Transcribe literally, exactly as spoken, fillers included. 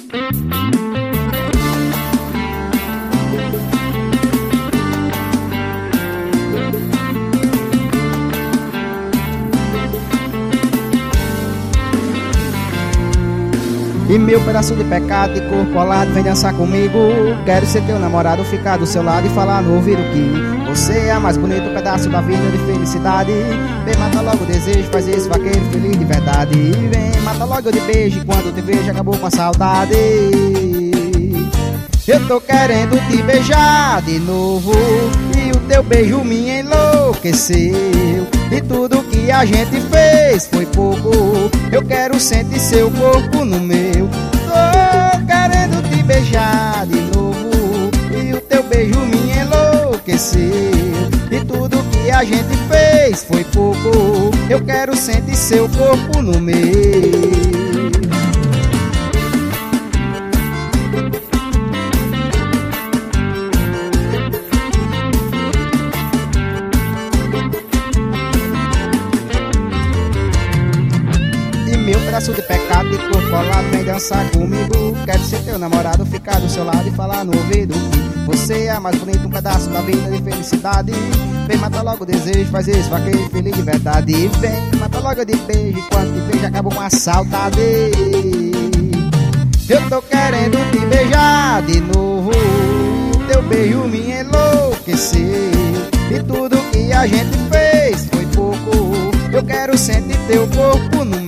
E meu pedaço de pecado de corpo colado, vem dançar comigo. Quero ser teu namorado, ficar do seu lado e falar no ouvido que você é a mais bonito pedaço da vida de felicidade. Vem, mata logo o desejo, faz esse vaqueiro feliz de verdade. Vem, mata logo de beijo, quando te vejo acabou com a saudade. Eu tô querendo te beijar de novo, e o teu beijo me enlouqueceu. E tudo que a gente fez foi pouco, eu quero sentir seu corpo no meu. Tô querendo te beijar de novo, e o teu beijo me enlouqueceu. E tudo que a gente fez foi pouco, eu quero sentir seu corpo no meu. Meu pedaço de pecado de corpo colado, vem dançar comigo. Quero ser teu namorado, ficar do seu lado e falar no ouvido que você é a mais bonita, um pedaço da vida de felicidade. Vem, mata logo o desejo, faz esse vaqueiro feliz de verdade. Vem, mata logo de beijo, quando te beijo acabou com a saudade. Eu tô querendo te beijar de novo, teu beijo me enlouqueceu. E tudo que a gente fez foi pouco, eu quero sentir teu corpo no meu.